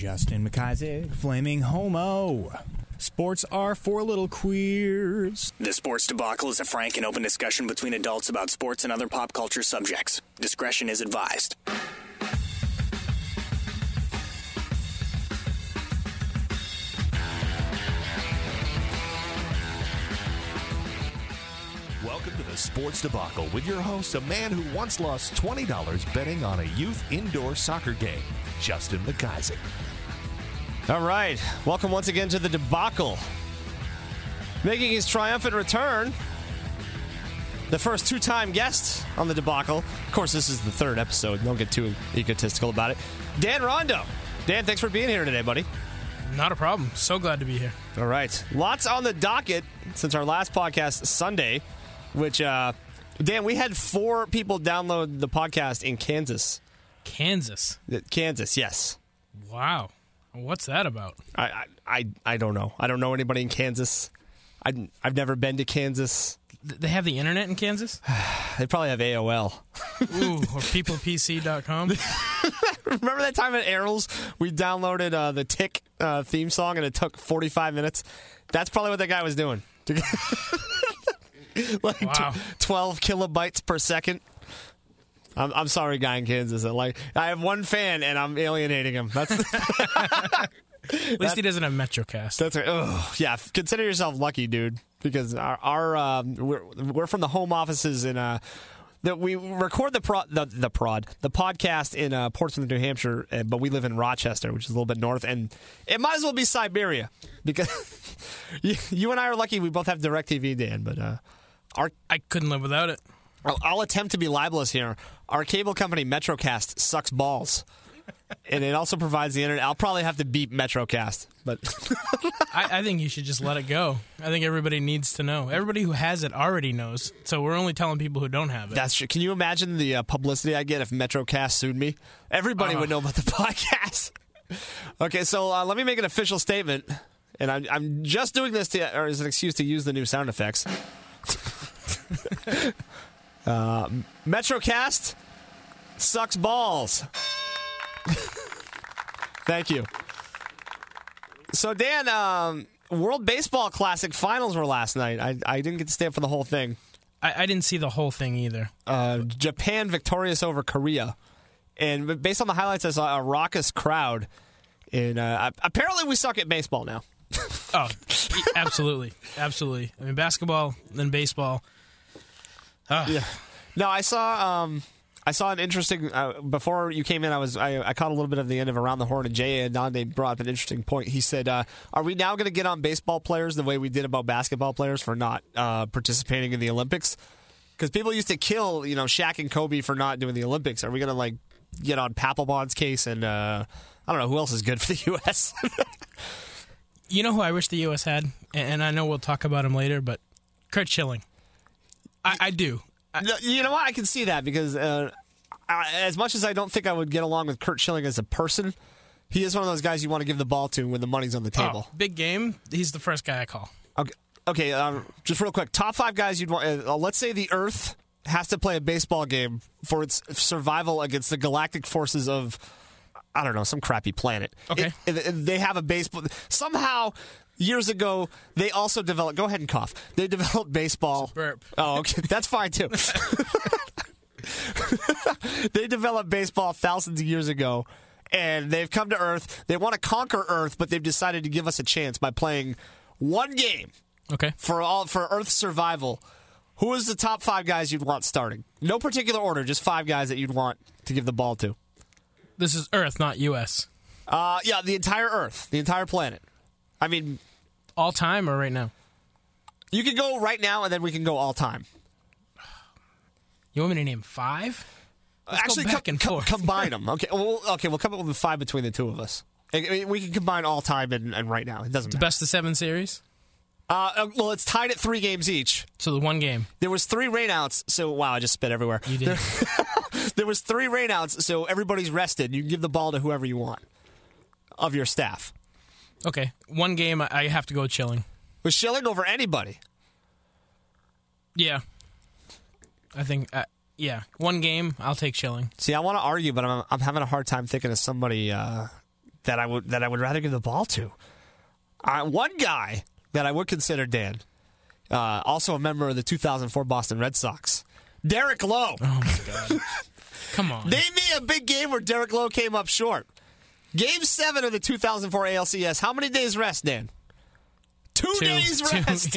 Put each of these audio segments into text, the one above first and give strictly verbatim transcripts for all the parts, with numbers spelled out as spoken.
Justin McIsaac, flaming homo. Sports are for little queers. The Sports Debacle is a frank and open discussion between adults about sports and other pop culture subjects. Discretion is advised. Welcome to the Sports Debacle with your host, a man who once lost twenty dollars betting on a youth indoor soccer game, Justin McIsaac. All right. Welcome once again to the Debacle. Making his triumphant return, the first two-time guest on the Debacle. Of course, this is the third episode. Don't get too egotistical about it. Dan Rondo. Dan, thanks for being here today, buddy. Not a problem. So glad to be here. All right. Lots on the docket since our last podcast Sunday, which, uh, Dan, we had four people download the podcast in Kansas. Kansas? Kansas, yes. Wow. What's that about? I, I, I, I don't know. I don't know anybody in Kansas. I, I've never been to Kansas. They have the internet in Kansas? They probably have A O L. Ooh, or people P C dot com. Remember that time at Errol's we downloaded uh, the Tick uh, theme song and it took forty-five minutes? That's probably what that guy was doing. like wow. t- twelve kilobytes per second. I'm, I'm sorry, guy in Kansas. I like I have one fan and I'm alienating him. That's At least he doesn't have MetroCast. That's right. Oh, yeah. Consider yourself lucky, dude, because our, our um, we're we're from the home offices in uh that we record the pro the, the prod the podcast in uh, Portsmouth, New Hampshire, uh, but we live in Rochester, which is a little bit north, and it might as well be Siberia because you, you and I are lucky. We both have DirecTV, Dan, but uh, our I couldn't live without it. I'll, I'll attempt to be libelous here. Our cable company MetroCast sucks balls. And it also provides the internet. I'll probably have to beep MetroCast, but I, I think you should just let it go. I think everybody needs to know. Everybody who has it already knows. So we're only telling people who don't have it. That's true. Can you imagine the uh, publicity I get if MetroCast sued me? Everybody uh. would know about the podcast. Okay, so uh, let me make an official statement, and I'm, I'm just doing this to, or as an excuse to use the new sound effects. uh, MetroCast sucks balls. Thank you. So, Dan, um, World Baseball Classic finals were last night. I, I didn't get to stay up for the whole thing. I, I didn't see the whole thing either. Uh, Japan victorious over Korea. And based on the highlights, I saw a raucous crowd. And uh, apparently we suck at baseball now. Oh, absolutely. Absolutely. I mean, basketball, then baseball. Uh. Yeah. No, I saw... Um, I saw an interesting, uh, before you came in, I was I, I caught a little bit of the end of Around the Horn, and Jay Adonde brought up an interesting point. He said, uh, are we now going to get on baseball players the way we did about basketball players for not uh, participating in the Olympics? Because people used to kill, you know, Shaq and Kobe for not doing the Olympics. Are we going to, like, get on Papelbon's case and, uh, I don't know, who else is good for the U S? You know who I wish the U S had? And I know we'll talk about him later, but Curt Schilling. I, I do. No, you know what? I can see that because uh, I, as much as I don't think I would get along with Curt Schilling as a person, he is one of those guys you want to give the ball to when the money's on the table. Oh, big game. He's the first guy I call. Okay, okay. Um, just real quick, top five guys you'd want. Uh, let's say the Earth has to play a baseball game for its survival against the galactic forces of, I don't know, some crappy planet. Okay, it, it, they have a baseball somehow. Years ago, they also developed... Go ahead and cough. They developed baseball... Burp. Oh, okay. That's fine, too. They developed baseball thousands of years ago, and they've come to Earth. They want to conquer Earth, but they've decided to give us a chance by playing one game okay. for all for Earth's survival. Who is the top five guys you'd want starting? No particular order, just five guys that you'd want to give the ball to. This is Earth, not U S Uh, yeah, the entire Earth. The entire planet. I mean... All time or right now? You can go right now, and then we can go all time. You want me to name five? Let's Actually, go back com- and com- forth. combine them. Okay, well, okay, we'll come up with five between the two of us. I mean, we can combine all time and, and right now. It doesn't The matter. best of seven series? Uh, well, it's tied at three games each. So the one game. There was three rainouts, so wow, I just spit everywhere. You did. There, there was three rainouts, so everybody's rested. You can give the ball to whoever you want of your staff. Okay, one game I have to go Schilling. Was Schilling over anybody? Yeah. I think, uh, yeah. One game, I'll take Schilling. See, I want to argue, but I'm, I'm having a hard time thinking of somebody uh, that I would that I would rather give the ball to. Uh, one guy that I would consider, Dan, uh, also a member of the two thousand four Boston Red Sox, Derek Lowe. Oh my God! Come on. Name me a big game where Derek Lowe came up short. Game seven of the two thousand four A L C S. How many days rest, Dan? Two, Two. days Two. rest.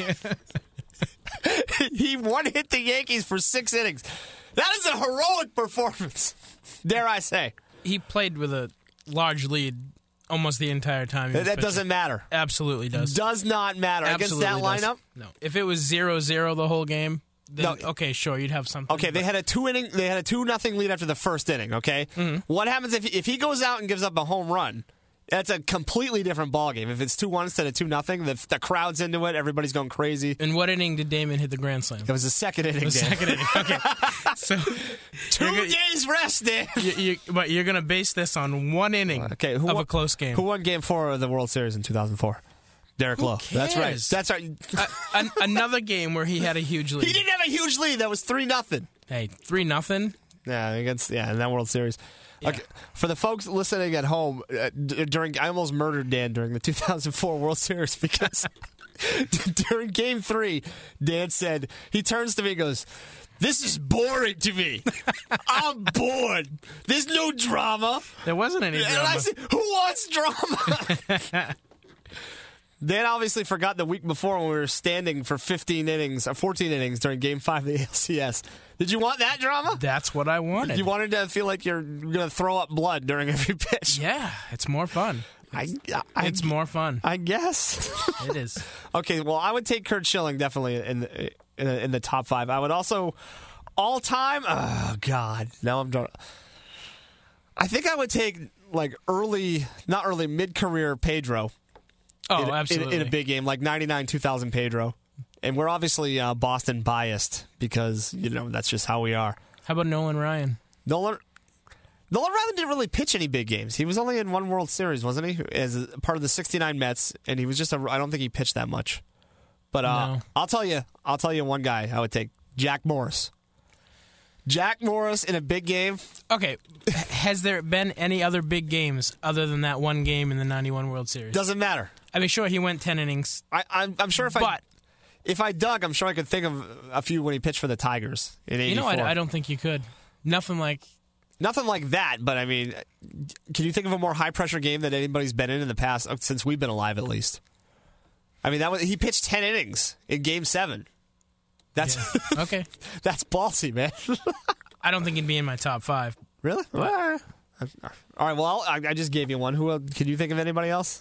He one hit the Yankees for six innings. That is a heroic performance, dare I say. He played with a large lead almost the entire time. he That, was that pitching. doesn't matter. Absolutely does. Does not matter Absolutely against that does. lineup. No. If it was zero zero the whole game, then No. okay, sure, you'd have something. Okay, they but- had a two inning. They had a two nothing lead after the first inning. Okay, Mm-hmm. what happens if if he goes out and gives up a home run? That's a completely different ballgame. If it's two one instead of two nothing, the the crowd's into it. Everybody's going crazy. In what inning did Damon hit the grand slam? It was the second inning. The Dan. second inning. Okay. So 2 you're gonna- days rest, Dan. you, you, but you're going to base this on one inning Okay, who of won, a close game. Who won Game Four of the World Series in two thousand four? Derek Lowe. That's right. cares? That's right. Uh, an, another game where he had a huge lead. He didn't have a huge lead. That was three nothing. Hey, three nothing. Yeah, against yeah in that World Series. Okay, for the folks listening at home, uh, d- during I almost murdered Dan during the two thousand four World Series because during Game Three, Dan said he turns to me and goes, "This is boring to me. I'm bored. There's no drama." There wasn't any And drama. I said, "Who wants drama?" Dan obviously forgot the week before when we were standing for fifteen innings, or fourteen innings during Game Five of the A L C S. Did you want that drama? That's what I wanted. You wanted to feel like you're going to throw up blood during every pitch. Yeah, it's more fun. I, I, It's more fun. I guess. It is. Okay, well, I would take Kurt Schilling definitely in the, in the, in the top five. I would also, all time, oh, God. Now I'm done. I think I would take, like, early, not early, mid-career Pedro. Oh, in, absolutely. In, in a big game, like ninety-nine two thousand Pedro. And we're obviously uh, Boston biased because, you know, that's just how we are. How about Nolan Ryan? Nolan Nolan Ryan didn't really pitch any big games. He was only in one World Series, wasn't he? As a part of the sixty-nine Mets, and he was just a I don't think he pitched that much. But uh, No. I'll tell you, I'll tell you one guy I would take, Jack Morris. Jack Morris in a big game. Okay, h- has there been any other big games other than that one game in the ninety-one World Series? Doesn't matter. I mean, sure, he went ten innings, I, I'm, I'm sure if I but if I dug, I'm sure I could think of a few when he pitched for the Tigers in eighty-four. you know what? I don't think you could. Nothing like Nothing like that, but I mean, can you think of a more high pressure game that anybody's been in in the past since we've been alive, at least? I mean, that was he pitched ten innings in Game Seven. That's yeah. Okay. that's ballsy, man. I don't think he'd be in my top five. Really? All right. All right. Well, I, I just gave you one. Who else? Can you think of anybody else?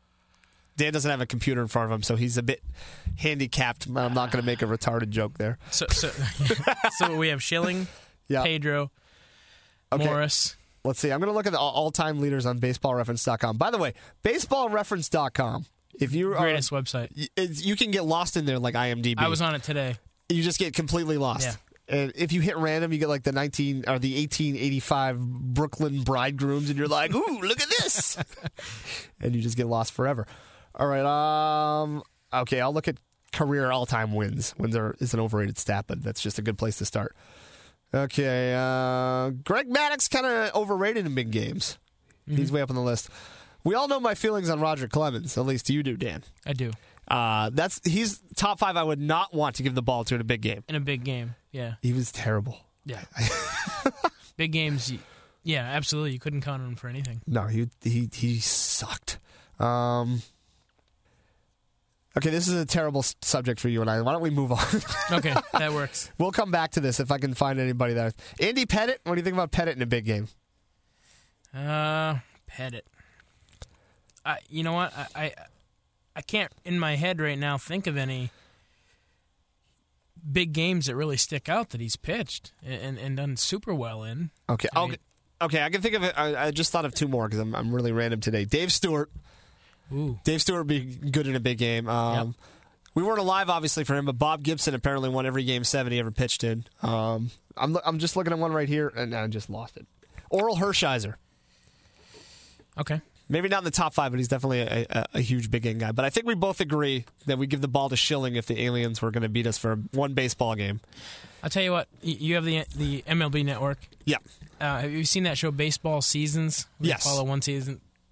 Dan doesn't have a computer in front of him, so he's a bit handicapped. I'm not going to make a retarded joke there. So, so, so we have Schilling, Yeah. Pedro, Okay. Morris. Let's see. I'm going to look at the all- all-time leaders on baseball reference dot com. By the way, baseball reference dot com. If you are, Greatest website. y- it's- you can get lost in there like I M D B. I was on it today. You just get completely lost. Yeah. And if you hit random, you get like the nineteen or the eighteen eighty-five Brooklyn Bridegrooms, and you're like, "Ooh, look at this!" and you just get lost forever. All right. Um. Okay, I'll look at career all-time wins. Wins are is an overrated stat, but that's just a good place to start. Okay. Uh, Greg Maddux kind of overrated in big games. Mm-hmm. He's way up on the list. We all know my feelings on Roger Clemens. At least you do, Dan. I do. Uh, that's he's top five. I would not want to give the ball to in a big game. In a big game. Yeah. He was terrible. Yeah. Big games. y- Yeah, absolutely. You couldn't count on him for anything. No, he he he sucked. Um, okay, this is a terrible s- subject for you and I. Why don't we move on? Okay, that works. We'll come back to this if I can find anybody that. Andy Pettit. What do you think about Pettit in a big game? Uh, Pettit. I, you know what? I, I, I can't in my head right now think of any big games that really stick out that he's pitched and, and done super well in. Okay, I okay, mean- okay. I can think of it. I, I just thought of two more because I'm I'm really random today. Dave Stewart. Ooh. Dave Stewart would be good in a big game. Um, Yep. We weren't alive, obviously, for him, but Bob Gibson apparently won every game seven he ever pitched in. Um, I'm lo- I'm just looking at one right here, and I just lost it. Oral Hershiser. Okay. Maybe not in the top five, but he's definitely a, a, a huge big game guy. But I think we both agree that we give the ball to Schilling if the aliens were going to beat us for one baseball game. I'll tell you what. y- You have the the M L B Network. Yeah. Uh, have you seen that show, Baseball Seasons? We Yes. Follow one season.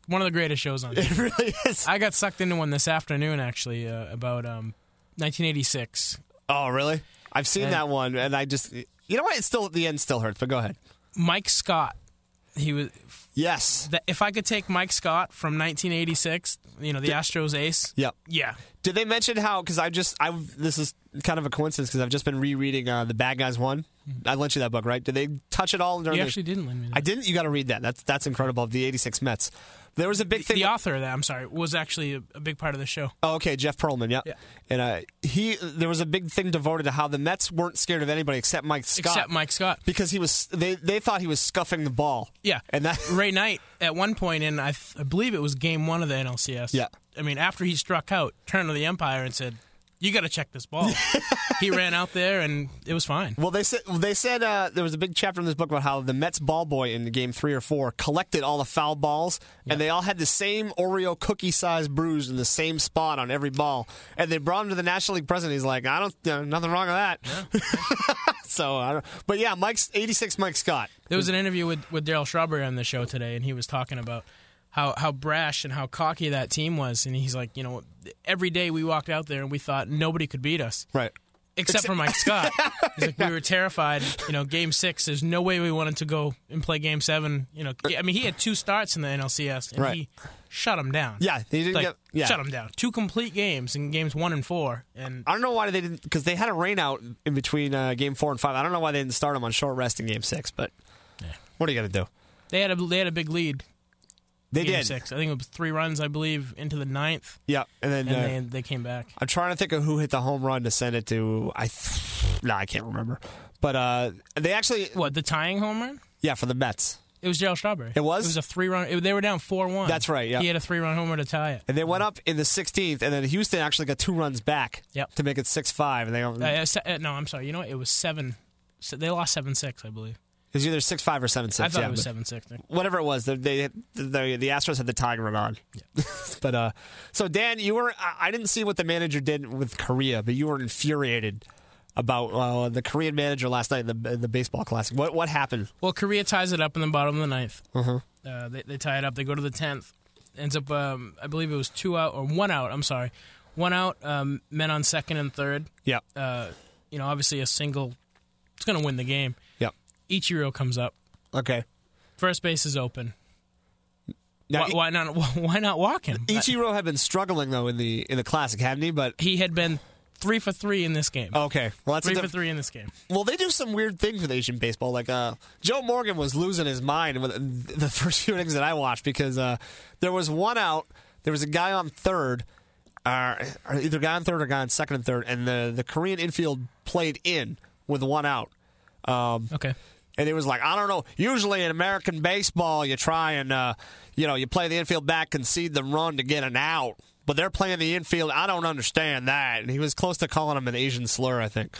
one of the greatest shows on. It really is. I got sucked into one this afternoon, actually, uh, about um, nineteen eighty-six. Oh, really? I've seen And- that one, and I just, you know what? It still, the end still hurts, but go ahead. Mike Scott. He was. Yes. That if I could take Mike Scott from nineteen eighty-six, you know, the Astros ace. Yep. Yeah. Did they mention how? Because I just, I this is kind of a coincidence because I've just been rereading uh, the Bad Guys One. I lent you that book, right? Did they touch it all during? You the, actually didn't lend me that. I didn't. You got to read that. That's that's incredible. The eighty-six Mets. There was a big thing. The author of that, I'm sorry, was actually a, a big part of the show. Oh, okay, Jeff Pearlman. Yep. Yeah. And uh, he, there was a big thing devoted to how the Mets weren't scared of anybody except Mike Scott. Except Mike Scott. Because he was, they they thought he was scuffing the ball. Yeah. And that. Ray Knight, at one point in, I, th- I believe it was game one of the N L C S. Yeah. I mean, after he struck out, turned to the umpire and said, "You got to check this ball." He ran out there, and it was fine. Well, they said they said uh, there was a big chapter in this book about how the Mets ball boy in game three or four collected all the foul balls, and they all had the same Oreo cookie-sized bruise in the same spot on every ball. And they brought him to the National League president. He's like, "I don't, you know, nothing wrong with that." Yeah. so, I don't, but yeah, Mike's eighty-six, Mike Scott. There was an interview with with Darryl Strawberry on the show today, and he was talking about how how brash and how cocky that team was, and he's like, you know, every day we walked out there and we thought nobody could beat us. Right. Except for Mike Scott. He's like, we were terrified. You know, game six, there's no way we wanted to go and play game seven. You know, I mean, he had two starts in the N L C S, and Right. he shut him down. Yeah, he didn't like, get. Yeah. shut him down. Two complete games in games one and four. And I don't know why they didn't, because they had a rain out in between uh, game four and five. I don't know why they didn't start him on short rest in game six, but what are you going to do? they had a they had a big lead. They game did. six. I think it was three runs, I believe, into the ninth, Yeah, and then and uh, they they came back. I'm trying to think of who hit the home run to send it to. I th- no, I can't remember. But uh, they actually, What, the tying home run? yeah, for the Mets, It was Darryl Strawberry. It was? It was a three run. It, they were down four one. That's right, yeah. He had a three run homer to tie it. and they went up in the sixteenth, and then Houston actually got two runs back Yep. to make it six five, and they Uh, uh, se- uh, no, I'm sorry. You know what? It was seven. se- They lost seven six, I believe. it was either six five or seven six. I thought yeah, it was but seven six. whatever it was, they, they the the Astros had the tying run on. but uh, so Dan, you were I I didn't see what the manager did with Korea, but you were infuriated about uh, the Korean manager last night in the in the baseball classic. What what happened? Well, Korea ties it up in the bottom of the ninth. Uh-huh. Uh, they, they tie it up. They go to the tenth. Ends up, um, I believe it was two out or one out. I'm sorry, one out. Um, men on second and third. Yeah, Uh, you know, obviously a single. It's going to win the game. yeah, Ichiro comes up. okay. First base is open. Now, Why, why not? Why not walk him? Ichiro had been struggling though in the in the classic, hadn't he? But He had been three for three in this game. okay, well that's three a for diff- three in this game. Well, they do some weird things with Asian baseball. Like uh, Joe Morgan was losing his mind with the first few innings that I watched because uh, there was one out. There was a guy on third, uh, or either guy on third or guy on second and third, and the the Korean infield played in with one out. Um, Okay. And it was like, I don't know. Usually in American baseball, you try and, uh, you know, you play the infield back, concede the run to get an out. But they're playing the infield. I don't understand that. And he was close to calling him an Asian slur, I think.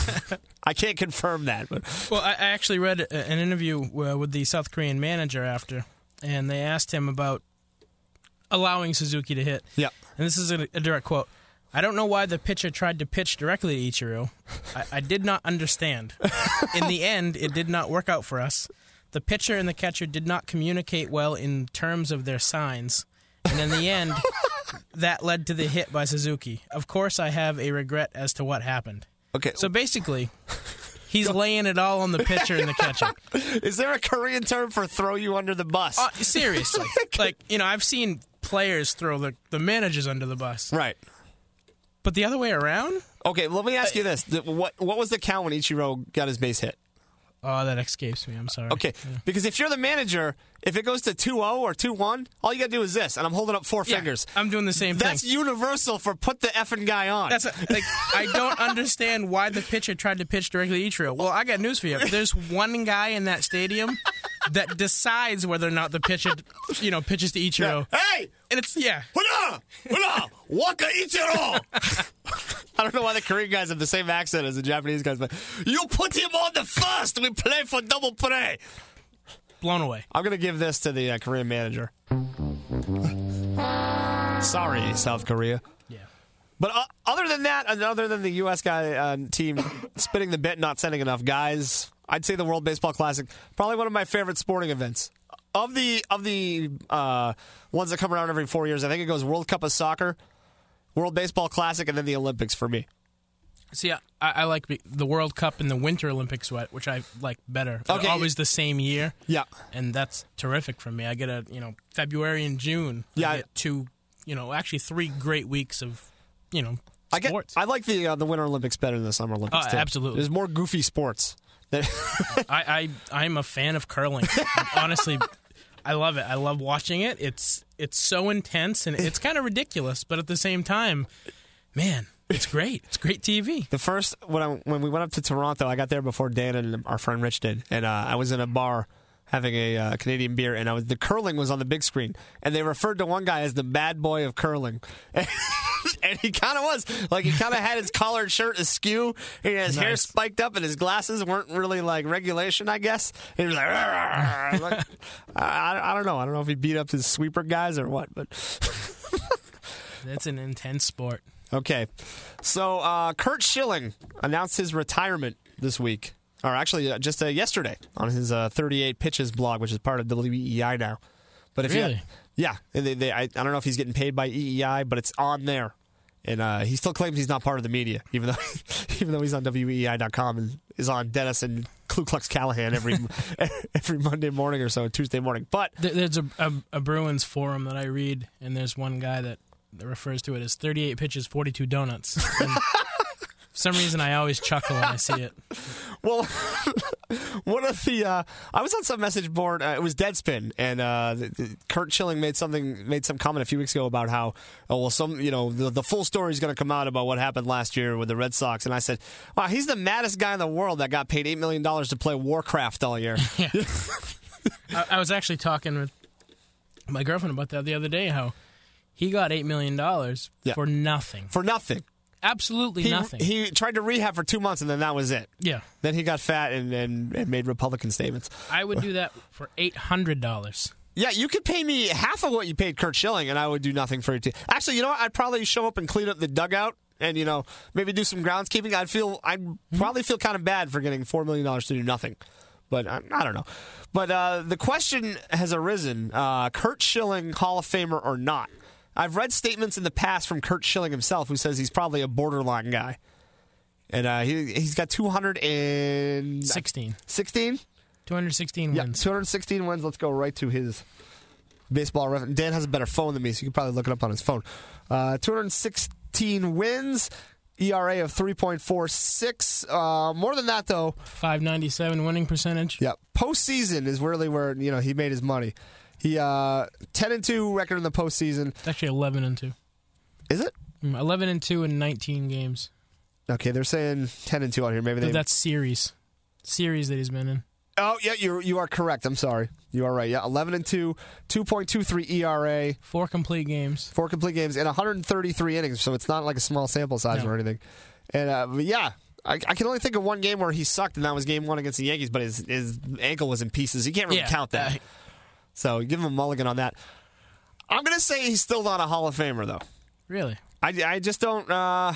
I can't confirm that. But Well, I I actually read a- an interview uh, with the South Korean manager after, and they asked him about allowing Suzuki to hit. yeah. And this is a, a direct quote. I don't know why the pitcher tried to pitch directly to Ichiro. I, I did not understand. In the end, it did not work out for us. The pitcher and the catcher did not communicate well in terms of their signs. And in the end, that led to the hit by Suzuki. Of course, I have a regret as to what happened. Okay. So basically, he's laying it all on the pitcher and the catcher. Is there a Korean term for throw you under the bus? Uh, seriously. Like, you know, I've seen players throw the, the managers under the bus. right. But the other way around? Okay, let me ask you this. The- What what was the count when Ichiro got his base hit? Oh, that escapes me. I'm sorry. Okay, because if you're the manager, if it goes to two oh or two one, all you got to do is this, and I'm holding up four Yeah, fingers. I'm doing the same That's thing. universal for put the effing guy on. That's a, like I don't understand why the pitcher tried to pitch directly to Ichiro. Well, I got news for you. There's one guy in that stadium that decides whether or not the pitcher, you know, pitches to Ichiro. Hey! And it's yeah. Hula! Hula! Waka Ichiro! I don't know why the Korean guys have the same accent as the Japanese guys, but you put him on the first. We play for double play. Blown away. I'm going to give this to the uh, Korean manager. Sorry, South Korea. Yeah. But uh, other than that, and other than the U S guy uh, team spitting the bit, not sending enough guys, I'd say the World Baseball Classic, probably one of my favorite sporting events of the of the uh, ones that come around every four years, I think it goes World Cup of Soccer, World Baseball Classic, and then the Olympics for me. See, I, I like the World Cup and the Winter Olympics, which I like better. Okay. They're always the same year. Yeah. And that's terrific for me. I get a, you know, February and June. Yeah. I get two, you know, actually three great weeks of, you know, I get. sports. I like the uh, the Winter Olympics better than the Summer Olympics. Oh, too. absolutely. There's more goofy sports. That I, I I'm a fan of curling. Honestly, I love it. I love watching it. It's it's so intense and it's kind of ridiculous, but at the same time, man, it's great. It's great T V. The first when I, when we went up to Toronto, I got there before Dan and our friend Rich did, and uh, I was in a bar having a uh, Canadian beer, and I was the curling was on the big screen, and they referred to one guy as the bad boy of curling, and, and he kind of was like he kind of had his collared shirt askew, and his Nice. hair spiked up, and his glasses weren't really like regulation, I guess. And he was like, "Arr!" like I, I don't know, I don't know if he beat up his sweeper guys or what, but It's an intense sport. okay. So uh, Kurt Schilling announced his retirement this week. Or actually, uh, just uh, yesterday on his uh, thirty-eight Pitches blog, which is part of W E I now. But if Really? you, yeah, and they, they, I, I don't know if he's getting paid by E E I, but it's on there, and uh, he still claims he's not part of the media, even though even though he's on W E I dot com and is on Dennis and Ku Klux Callahan every every Monday morning or so, Tuesday morning. But There- There's a, a, a Bruins forum that I read, and there's one guy that, that refers to it as thirty-eight pitches, forty-two donuts. And for some reason, I always chuckle when I see it. well, one of the uh, I was on some message board. Uh, it was Deadspin, and uh, the, the, Kurt Schilling made something made some comment a few weeks ago about how oh well some you know the, the full story is going to come out about what happened last year with the Red Sox, and I said, wow, he's the maddest guy in the world that got paid eight million dollars to play Warcraft all year. I, I was actually talking with my girlfriend about that the other day, how he got eight million dollars Yeah. for nothing. For nothing. Absolutely He, nothing. he tried to rehab for two months, and then that was it. yeah. Then he got fat and, and, and made Republican statements. I would do that for eight hundred dollars. Yeah, you could pay me half of what you paid Kurt Schilling, and I would do nothing for you too. Actually, you know what? I'd probably show up and clean up the dugout, and you know maybe do some groundskeeping. I'd feel, I'd probably feel kind of bad for getting four million dollars to do nothing, but I, I don't know. But uh, the question has arisen: uh, Kurt Schilling, Hall of Famer or not? I've read statements in the past from Kurt Schilling himself, who says he's probably a borderline guy, and uh, he he's got two hundred and sixteen. sixteen. two hundred sixteen Yeah, wins. two hundred sixteen wins. Let's go right to his baseball reference. Dan has a better phone than me, so you can probably look it up on his phone. Uh, two hundred sixteen wins, E R A of three point four six. Uh, more than that, though. five ninety-seven winning percentage. Yeah, postseason is really where you know he made his money. He uh, ten and two record in the postseason. It's actually eleven and two. Is it? Mm, eleven and two in nineteen games. Okay, they're saying ten and two on here. Maybe they. But that's series. Series that he's been in. Oh yeah, you you are correct. I'm sorry, you are right. Yeah, eleven and two, two point two three E R A. Four complete games. Four complete games and one hundred thirty-three innings, so it's not like a small sample size No. or anything. And uh, but yeah, I, I can only think of one game where he sucked, and that was game one against the Yankees. But his his ankle was in pieces. You can't really Yeah, count that. uh, So give him a mulligan on that. I'm gonna say he's still not a Hall of Famer though. Really? I, I just don't. Uh,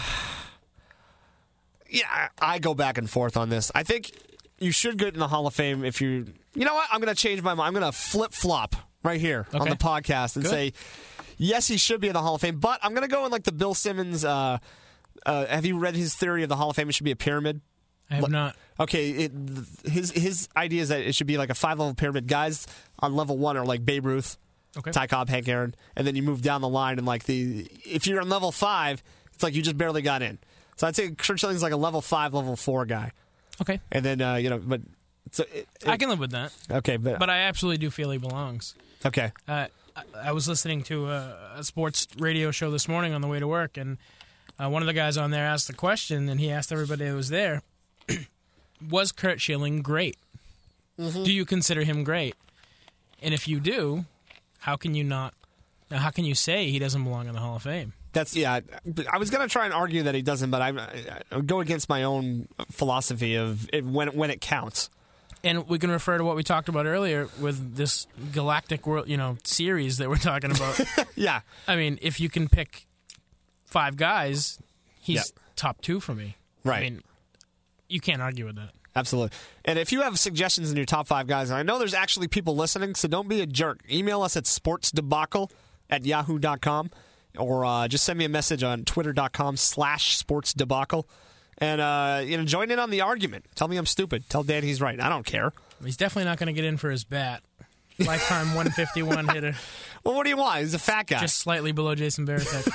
yeah, I, I go back and forth on this. I think you should get in the Hall of Fame if you. You know what? I'm going to change my mind. I'm going to flip flop right here on Okay. the podcast and Good. say yes, he should be in the Hall of Fame. But I'm going to go in like the Bill Simmons. Uh, uh, have you read his theory of the Hall of Fame? It should be a pyramid. I have What- not. Okay, it, his his idea is that it should be like a five level pyramid. Guys on level one are like Babe Ruth, Okay. Ty Cobb, Hank Aaron, and then you move down the line and like the if you're on level five, it's like you just barely got in. So I'd say Kurt Schilling's like a level five, level four guy, Okay. and then uh, you know, but so it, it, I can live with that. okay, but, But I absolutely do feel he belongs. okay, Uh, I, I was listening to a, a sports radio show this morning on the way to work, and uh, one of the guys on there asked the question, and he asked everybody that was there, was Kurt Schilling great? Mm-hmm. Do you consider him great? And if you do, how can you not? How can you say he doesn't belong in the Hall of Fame? that's yeah. I was gonna try and argue that he doesn't, but I, I go against my own philosophy of it, when when it counts. And we can refer to what we talked about earlier with this galactic world, you know, series that we're talking about. Yeah, I mean, if you can pick five guys, he's Yeah. top two for me. Right. I mean, you can't argue with that. Absolutely. And if you have suggestions in your top five guys, and I know there's actually people listening, so don't be a jerk. Email us at sportsdebacle at yahoo dot com or uh, just send me a message on twitter.com slash sportsdebacle. And uh, you know, join in on the argument. Tell me I'm stupid. Tell Dan he's right. I don't care. He's definitely not going to get in for his bat. Lifetime one fifty-one hitter. Well, what do you want? He's a fat guy. Just slightly below Jason Varitek.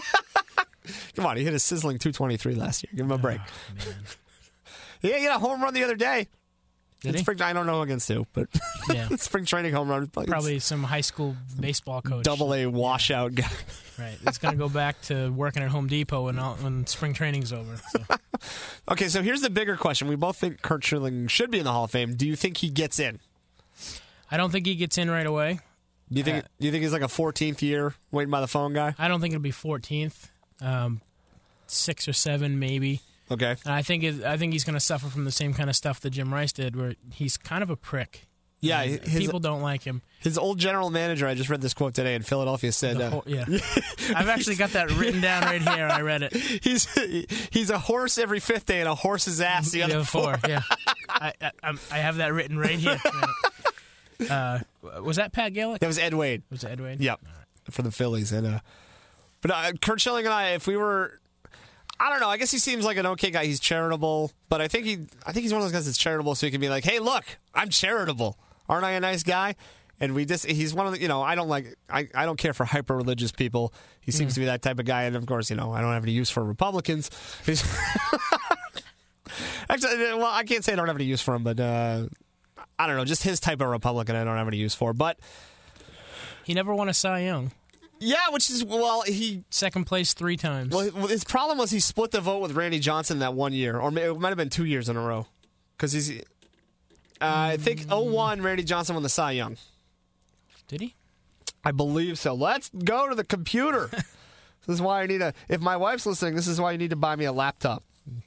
Come on, he hit a sizzling two twenty-three last year. Give him a break. Oh, man. Yeah, he had a home run the other day. Did he? Spring, I don't know against who, but Yeah. spring training home run. Probably some high school baseball coach. Double A washout guy. Right. He's going to go back to working at Home Depot when, all, when spring training's over. So. Okay, so here's the bigger question. We both think Curt Schilling should be in the Hall of Fame. Do you think he gets in? I don't think he gets in right away. Do you think Uh, do you think he's like a fourteenth year waiting by the phone guy? I don't think it'll be fourteenth. Um, six or seven, maybe. Okay. And I think it, I think he's going to suffer from the same kind of stuff that Jim Rice did, where he's kind of a prick. Yeah, And his, people don't like him. his old general manager, I just read this quote today in Philadelphia, said, The uh, whole- yeah, I've actually got that written down right here. I read it. he's he's a horse every fifth day and a horse's ass the, The other other four. four, yeah. I, I, I'm- I have that written right here. Uh, was that Pat Gillick? That was Ed Wade. Was it Ed Wade? Yep, for the Phillies. And uh, but uh, Curt Schilling and I, if we were, I don't know. I guess he seems like an okay guy. He's charitable, but I think he, I think he's one of those guys that's charitable, so he can be like, "Hey, look, I'm charitable. Aren't I a nice guy?" And we just, he's one of the, you know, I don't like, I, I don't care for hyper religious people. He seems mm. to be that type of guy, and of course, you know, I don't have any use for Republicans. He's Actually, well, I can't say I don't have any use for him, but uh, I don't know, just his type of Republican, I don't have any use for. But he never won a Cy Young. Yeah, which is, well, he... Second place three times. Well, his problem was he split the vote with Randy Johnson that one year, or it might have been two years in a row. Because he's... Uh, I think oh one, Randy Johnson won the Cy Young. Did he? I believe so. Let's go to the computer. This is why I need a... If my wife's listening, this is why you need to buy me a laptop.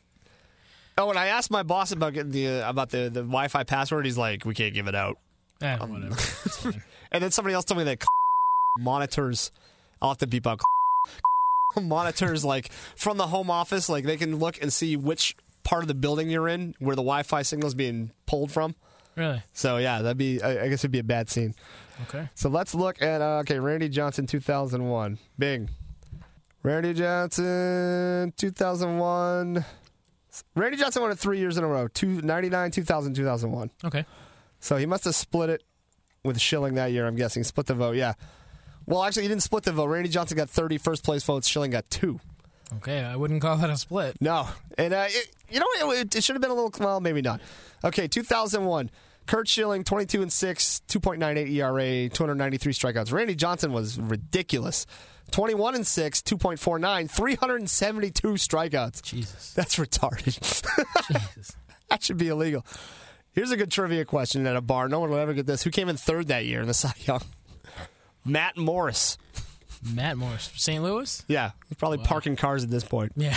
Oh, and I asked my boss about getting the uh, about the, the Wi-Fi password. He's like, we can't give it out. Eh, um, whatever. It's fine. And then somebody else told me that monitors... I'll have to beep out monitors, like, from the home office. Like, they can look and see which part of the building you're in where the Wi-Fi signal's being pulled from. Really? So, yeah, that'd be... I, I guess it'd be a bad scene. Okay. So let's look at, uh, okay, Randy Johnson, two thousand one. Bing. Randy Johnson, two thousand one. Randy Johnson won it three years in a row. Two, ninety-nine, two thousand, two thousand one. Okay. So he must have split it with Schilling that year, I'm guessing. Split the vote, yeah. Well, actually, he didn't split the vote. Randy Johnson got thirty first place votes. Schilling got two. Okay, I wouldn't call that a split. No. And, uh, it, you know, it, it should have been a little, well, maybe not. Okay, two thousand one. Curt Schilling, twenty-two and six, two point nine eight E R A, two hundred ninety-three strikeouts. Randy Johnson was ridiculous. twenty-one and six, two point four nine, three hundred seventy-two strikeouts. Jesus. That's retarded. Jesus. That should be illegal. Here's a good trivia question at a bar. No one will ever get this. Who came in third that year in the Cy Young? Matt Morris. Matt Morris. Saint Louis? Yeah. He's probably Wow. parking cars at this point. Yeah.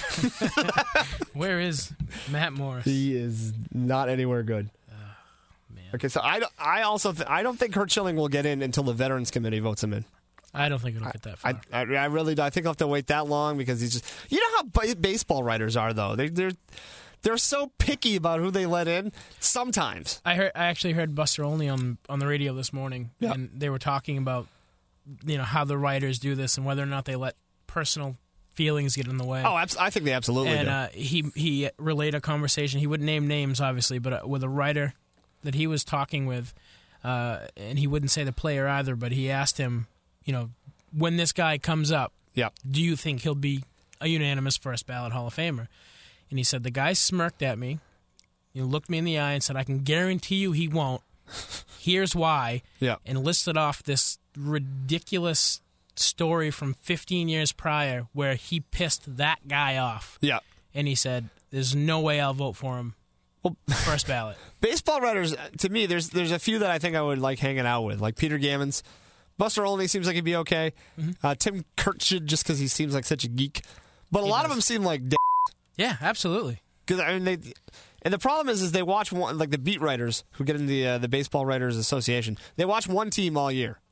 Where is Matt Morris? He is not anywhere good. Man. Okay, so I, don't- I also th- I don't think Curt Schilling will get in until the Veterans Committee votes him in. I don't think it'll get that far. I, I, I really do. I think I'll have to wait that long because he's just... You know how ba- baseball writers are, though. They, they're they're so picky about who they let in sometimes. I heard. I actually heard Buster Olney on on the radio this morning, Yeah. and they were talking about, you know, how the writers do this and whether or not they let personal feelings get in the way. Oh, abs- I think they absolutely and do. uh, he he relayed a conversation. He wouldn't name names, obviously, but uh, with a writer that he was talking with, uh, and he wouldn't say the player either. But he asked him, you know, when this guy comes up, yeah. do you think he'll be a unanimous first ballot Hall of Famer? And he said the guy smirked at me, he looked me in the eye and said, "I can guarantee you he won't. Here's why." Yeah. And listed off this ridiculous story from fifteen years prior where he pissed that guy off. Yeah. And he said, "There's no way I'll vote for him Well, first ballot." baseball writers, to me, there's there's a few that I think I would like hanging out with, like Peter Gammons. Buster Olney seems like he'd be okay. Mm-hmm. Uh, Tim Kirchin, just because he seems like such a geek. But a He lot does. of them seem like d- Yeah, absolutely. Because I mean, they, and the problem is, is they watch one, like the beat writers who get in the uh, the Baseball Writers Association. They watch one team all year,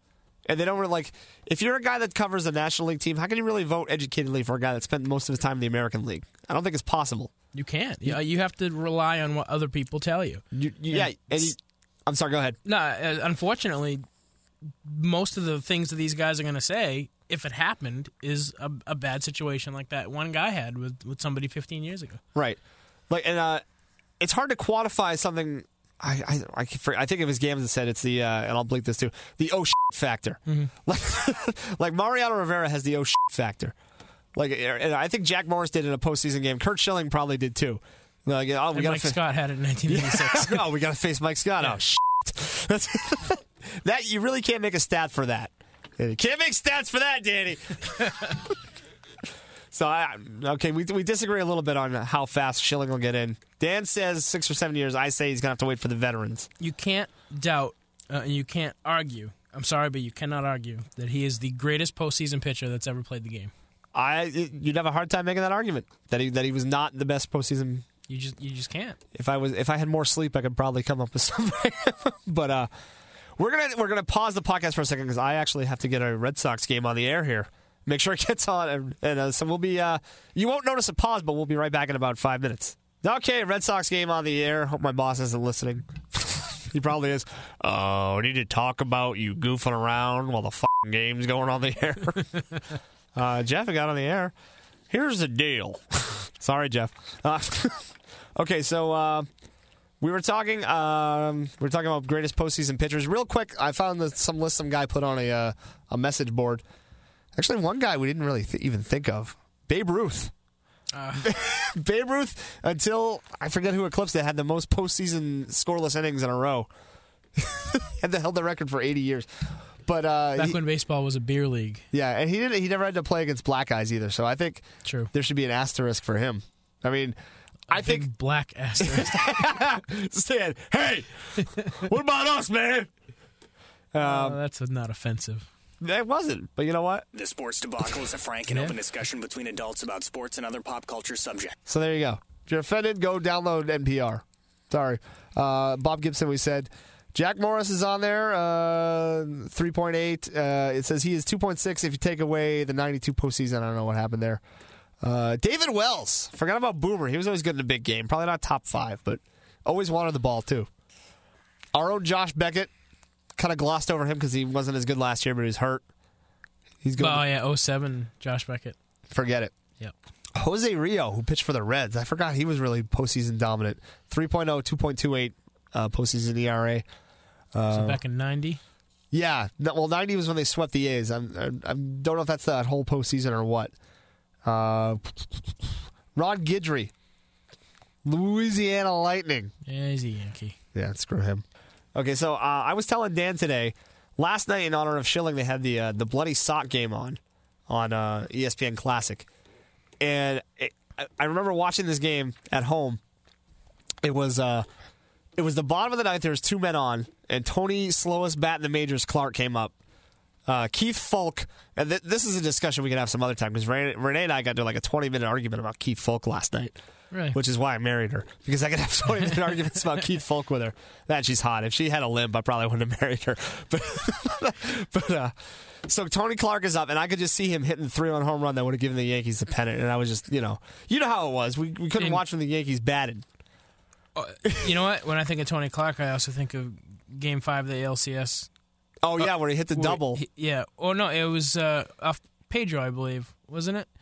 And they don't really, like, if you're a guy that covers a National League team, how can you really vote educatedly for a guy that spent most of his time in the American League? I don't think it's possible. You can't. You, you have to rely on what other people tell you. you, you yeah, and you, I'm sorry, go ahead. No, uh, unfortunately, most of the things that these guys are going to say, if it happened, is a, a bad situation like that one guy had with, with somebody fifteen years ago. Right. Like, and uh, it's hard to quantify something. I I, I, I think it was Gams that said it's the, uh, and I'll bleep this too, the oh shit factor. Mm-hmm. Like, like Mariano Rivera has the oh shit factor. Like, and I think Jack Morris did in a postseason game. Kurt Schilling probably did too. Like, oh, we and gotta Mike fa- Scott had it in nineteen eighty-six. oh, we got to face Mike Scott. Yeah. Oh, shit. That's, that, you really can't make a stat for that. You can't make stats for that, Danny. So, I, okay, we we disagree a little bit on how fast Schilling will get in. Dan says six or seven years. I say he's going to have to wait for the veterans. You can't doubt, uh, you can't argue. I'm sorry, but you cannot argue that he is the greatest postseason pitcher that's ever played the game. I You'd have a hard time making that argument, that he that he was not the best postseason. You just you just can't. If I was if I had more sleep, I could probably come up with something. But uh, we're gonna we're gonna pause the podcast for a second because I actually have to get a Red Sox game on the air here. Make sure it gets on, and, and uh, so we'll be. Uh, you won't notice a pause, but we'll be right back in about five minutes. Okay, Red Sox game on the air. Hope my boss isn't listening. He probably is. Oh, we need to talk about you goofing around while the fucking game's going on the air. uh, Jeff, I got on the air. Here's the deal. Sorry, Jeff. Uh, okay, so uh, we were talking. Um, we were talking about greatest postseason pitchers. Real quick, I found that some list some guy put on a uh, a message board. Actually, one guy we didn't really th- even think of, Babe Ruth. Uh. Babe Ruth, until I forget who eclipsed it, had the most postseason scoreless innings in a row. Had held the record for eighty years. But uh, back he, when baseball was a beer league. Yeah, and he didn't. He never had to play against black guys either. So I think True. There should be an asterisk for him. I mean, a I big think black asterisk. saying, "Hey, what about us, man?" Um, oh, that's not offensive. It wasn't, but you know what? The Sports Debacle is a frank and yeah. open discussion between adults about sports and other pop culture subjects. So there you go. If you're offended, go download N P R. Sorry. Uh, Bob Gibson, we said. Jack Morris is on there, uh, three point eight. Uh, it says he is two point six if you take away the ninety-two postseason. I don't know what happened there. Uh, David Wells. Forgot about Boomer. He was always good in a big game. Probably not top five, but always wanted the ball, too. Our own Josh Beckett. Kind of glossed over him because he wasn't as good last year, but he was hurt. He's good. Oh, yeah, oh seven, Josh Beckett. Forget it. Yep. Jose Rio, who pitched for the Reds. I forgot he was really postseason dominant. three point oh, two point two eight uh, postseason E R A. Uh, so back in ninety? Yeah. No, well, ninety was when they swept the A's. I'm, I, I don't know if that's that whole postseason or what. Uh, Ron Guidry. Louisiana Lightning. Yeah, he's a Yankee. Yeah, screw him. Okay, so uh, I was telling Dan today, last night in honor of Schilling, they had the uh, the Bloody Sock game on, on uh, E S P N Classic. And it, I remember watching this game at home. It was uh, it was the bottom of the ninth. There was two men on, and Tony slowest bat in the majors, Clark, came up. Uh, Keith Folk, and th- this is a discussion we can have some other time, because Renee, Renee and I got into like a twenty-minute argument about Keith Folk last night. Right. Which is why I married her, because I could have twenty minute arguments about Keith Folk with her. That she's hot. If she had a limp, I probably wouldn't have married her. But, but uh, so Tony Clark is up, and I could just see him hitting the three-run home run that would have given the Yankees the pennant. And I was just, you know, you know how it was. We we couldn't and, watch when the Yankees batted. Uh, you know what? When I think of Tony Clark, I also think of Game Five of the A L C S. Oh yeah, uh, where he hit the double. He, yeah. Oh no, it was uh, off Pedro, I believe, wasn't it?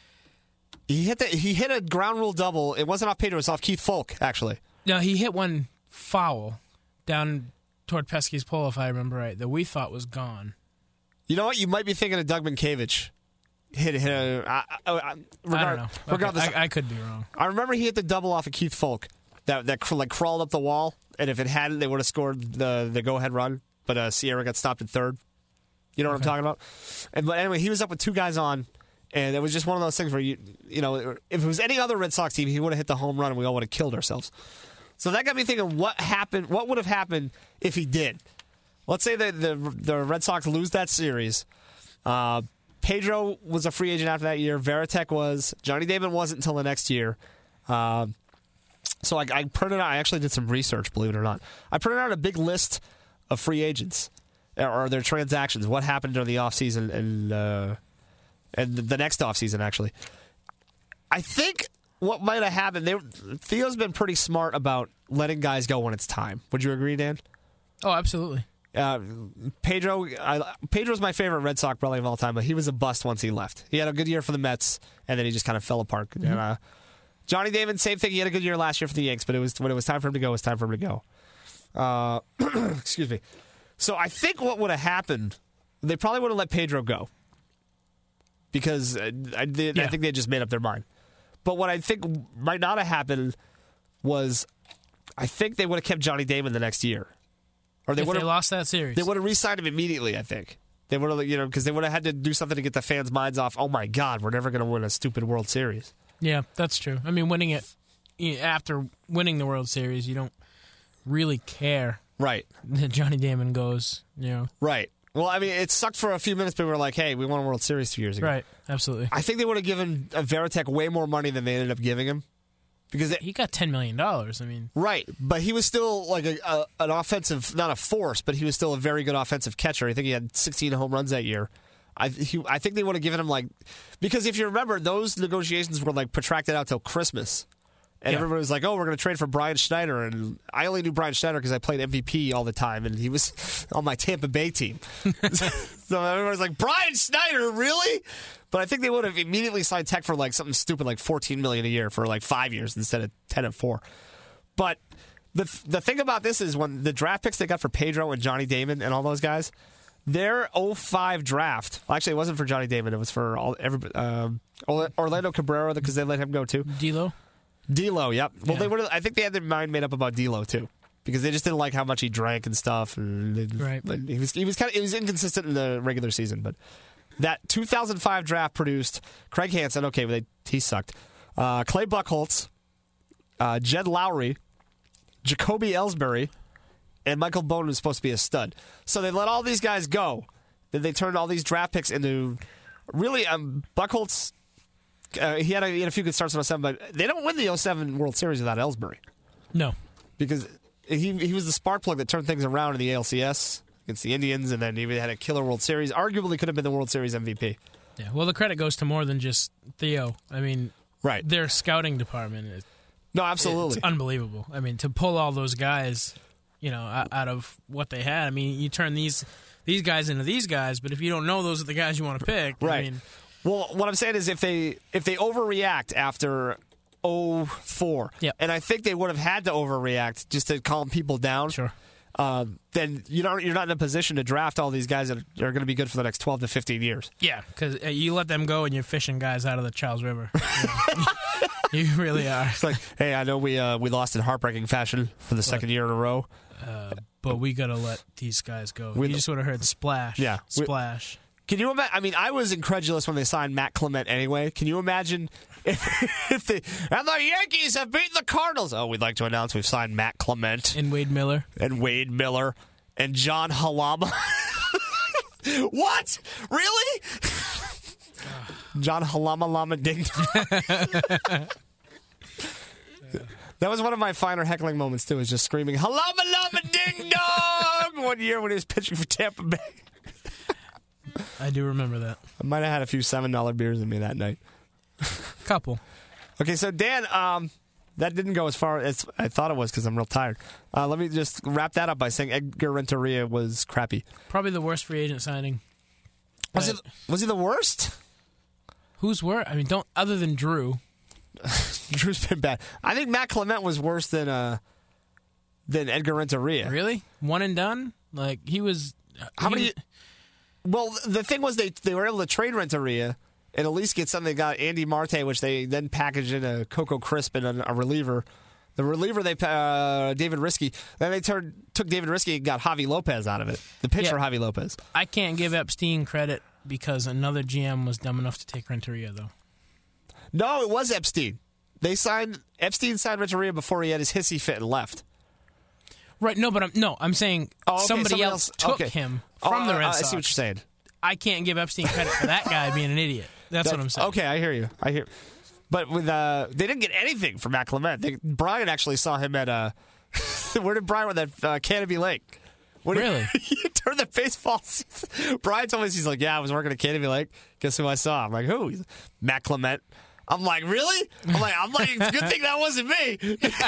He hit the, he hit a ground rule double. It wasn't off Pedro. It was off Keith Folk, actually. No, he hit one foul down toward Pesky's pole, if I remember right, that we thought was gone. You know what? You might be thinking of Doug Mankiewicz. Hit, hit a, I, I, I, regard, I don't know. Regardless, okay, I, I could be wrong. I remember he hit the double off of Keith Folk that that like crawled up the wall, and if it hadn't, they would have scored the the go ahead run. But uh, Sierra got stopped at third. You know what okay. I'm talking about? And but anyway, he was up with two guys on. And it was just one of those things where, you you know, if it was any other Red Sox team, he would have hit the home run and we all would have killed ourselves. So that got me thinking, what happened? What would have happened if he did? Let's say that the the Red Sox lose that series. Uh, Pedro was a free agent after that year. Varitek was. Johnny Damon wasn't until the next year. Uh, so I, I printed out, I actually did some research, believe it or not. I printed out a big list of free agents. or their transactions. What happened during the offseason and uh, and the next offseason, actually. I think what might have happened, they, Theo's been pretty smart about letting guys go when it's time. Would you agree, Dan? Oh, absolutely. Uh, Pedro, I, Pedro's my favorite Red Sox probably of all time, but he was a bust once he left. He had a good year for the Mets, and then he just kind of fell apart. Mm-hmm. And, uh, Johnny Damon, same thing. He had a good year last year for the Yanks, but it was when it was time for him to go, it was time for him to go. Uh, excuse me. So I think what would have happened, they probably would have let Pedro go because I, I, they, yeah. I think they just made up their mind. But what I think might not have happened was I think they would have kept Johnny Damon the next year. Or they if would they have lost that series. They would have re-signed him immediately, I think. They would have, you know, because they would have had to do something to get the fans' minds off, oh my God, we're never going to win a stupid World Series. Yeah, that's true. I mean, winning it after winning the World Series, you don't really care. Right. That Johnny Damon goes, you know. Right. Well, I mean, it sucked for a few minutes, but we were like, hey, we won a World Series two years ago. Right, absolutely. I think they would have given uh, Varitek way more money than they ended up giving him. Because it, he got ten million dollars, I mean. Right, but he was still like a, a an offensive, not a force, but he was still a very good offensive catcher. I think he had sixteen home runs that year. I he, I think they would have given him like, because if you remember, those negotiations were like protracted out till Christmas. And yeah. everybody was like, oh, we're going to trade for Brian Schneider. And I only knew Brian Schneider because I played M V P all the time, and he was on my Tampa Bay team. So everybody's like, Brian Schneider, really? But I think they would have immediately signed Tech for like something stupid like fourteen million dollars a year for like five years instead of ten and four. But the the thing about this is when the draft picks they got for Pedro and Johnny Damon and all those guys, their oh five draft, well, actually it wasn't for Johnny Damon, it was for all every, um, Orlando Cabrera because they let him go too. D'Lo? D'Lo, yep. Well, yeah. they would. I think they had their mind made up about D'Lo too, because they just didn't like how much he drank and stuff. And they, right. He was he was kind of he was inconsistent in the regular season, but that two thousand five draft produced Craig Hansen. Okay, but they, he sucked. Uh, Clay Buchholz, uh, Jed Lowry, Jacoby Ellsbury, and Michael Bowen was supposed to be a stud. So they let all these guys go. Then they turned all these draft picks into really um, Buchholz. Uh, he, had a, he had a few good starts in oh seven, but they don't win the oh seven World Series without Ellsbury. No. Because he he was the spark plug that turned things around in the A L C S against the Indians, and then he had a killer World Series. Arguably could have been the World Series M V P. Yeah, well, the credit goes to more than just Theo. I mean, right. Their scouting department is no, absolutely. It's unbelievable. I mean, to pull all those guys, you know, out of what they had. I mean, you turn these these guys into these guys, but if you don't know those are the guys you want to pick, right. I mean, well, what I'm saying is if they if they overreact after oh four, yep. and I think they would have had to overreact just to calm people down, sure. uh, then you don't, you're not in a position to draft all these guys that are going to be good for the next twelve to fifteen years. Yeah, because you let them go and you're fishing guys out of the Charles River. You know? You really are. It's like, hey, I know we uh, we lost in heartbreaking fashion for the but, second year in a row. Uh, but we got to let these guys go. We, you just would have heard splash, yeah, splash. We, Can you imagine? I mean, I was incredulous when they signed Matt Clement anyway. Can you imagine if, if the and the Yankees have beaten the Cardinals? Oh, we'd like to announce we've signed Matt Clement and Wade Miller and Wade Miller and John Halama. What? Really? John Halama Lama Ding Dong. That was one of my finer heckling moments too. Is just screaming Halama Lama Ding Dong one year when he was pitching for Tampa Bay. I do remember that. I might have had a few seven dollar beers in me that night. Couple. Okay, so Dan, um, that didn't go as far as I thought it was because I'm real tired. Uh, let me just wrap that up by saying Edgar Renteria was crappy. Probably the worst free agent signing. Was it? Was he the worst? Who's worse? I mean, don't other than Drew. Drew's been bad. I think Matt Clement was worse than uh, than Edgar Renteria. Really? One and done? Like he was. How he many? Was, Well, the thing was they they were able to trade Renteria and at least get something. They got Andy Marte, which they then packaged in a Coco Crisp and a, a reliever. The reliever, they uh, David Risky. Then they turned, took David Risky and got Javi Lopez out of it. The pitcher, yeah. Javi Lopez. I can't give Epstein credit because another G M was dumb enough to take Renteria, though. No, it was Epstein. They signed Epstein signed Renteria before he had his hissy fit and left. Right, no, but I'm no, I'm saying oh, okay, somebody else, else took okay. him from oh, the Red uh, Sox. I see what you're saying. I can't give Epstein credit for that guy being an idiot. That's, That's what I'm saying. Okay, I hear you. I hear. But with uh, they didn't get anything from Matt Clement. They, Brian actually saw him at uh, where did Brian with that uh, Canopy Lake? When Really? He, during the baseball season, Brian told me, he's like, yeah, I was working at Canterbury Lake. Guess who I saw? I'm like, who? He's like, Matt Clement. I'm like, really? I'm like, I'm like, it's a good thing that wasn't me.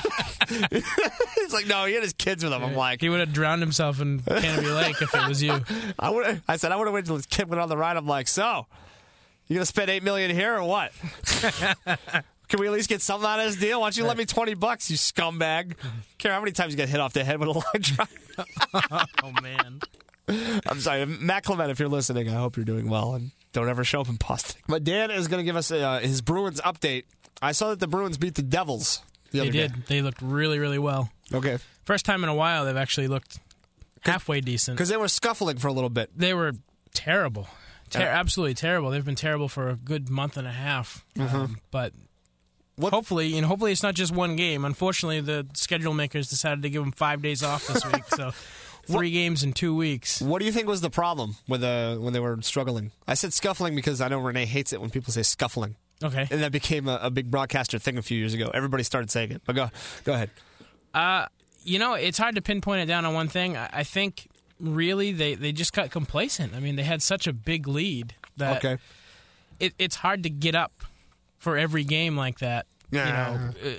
He's like, no, he had his kids with him. I'm like, He would have drowned himself in Canterbury Lake if it was you. I would. I said I would have waited until his kid went on the ride. I'm like, so you gonna spend eight million here or what? Can we at least get something out of this deal? Why don't you let me twenty bucks, you scumbag? Care how many times you get hit off the head with a line drive? Oh, man. I'm sorry, Matt Clement, if you're listening, I hope you're doing well and don't ever show up in Boston. But Dan is going to give us uh, his Bruins update. I saw that the Bruins beat the Devils the They other did. day. They looked really, really well. Okay. First time in a while they've actually looked halfway decent. Because they were scuffling for a little bit. They were terrible. Ter- Yeah. Absolutely terrible. They've been terrible for a good month and a half. Mm-hmm. Um, but What- hopefully, you know, hopefully it's not just one game. Unfortunately, the schedule makers decided to give them five days off this week. So three games in two weeks. What do you think was the problem with uh, when they were struggling? I said scuffling because I know Renee hates it when people say scuffling. Okay. And that became a, a big broadcaster thing a few years ago. Everybody started saying it. But go, go ahead. Uh, you know, it's hard to pinpoint it down on one thing. I, I think really they, they just got complacent. I mean, they had such a big lead that Okay. it, it's hard to get up for every game like that. Yeah. You know,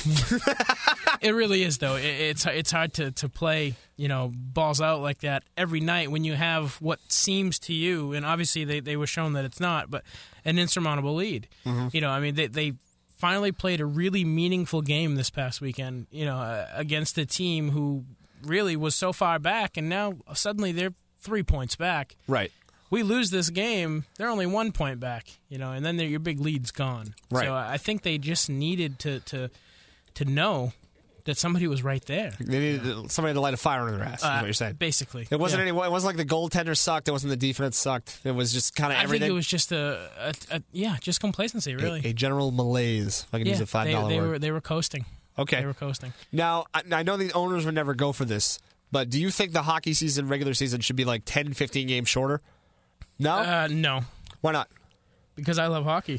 it really is though. It, it's it's hard to, to play, you know, balls out like that every night when you have what seems to you, and obviously they, they were shown that it's not, but an insurmountable lead. Mm-hmm. You know, I mean, they they finally played a really meaningful game this past weekend. You know, uh, against a team who really was so far back, and now suddenly they're three points back. Right. We lose this game, they're only one point back, you know, and then your big lead's gone. Right. So I think they just needed to to to know that somebody was right there. They needed somebody to light a fire under their ass, is what you're saying. Basically. It wasn't yeah. any. It wasn't like the goaltender sucked. It wasn't the defense sucked. It was just kind of I everything. think it was just a, a, a yeah, just complacency, really. a, a general malaise. If I can yeah, use a five they, dollar they word. were they were coasting. Okay. They were coasting. Now I, I know the owners would never go for this, but do you think the hockey season, regular season, should be like ten, fifteen games shorter? No. Uh, no, Why not? because I love hockey.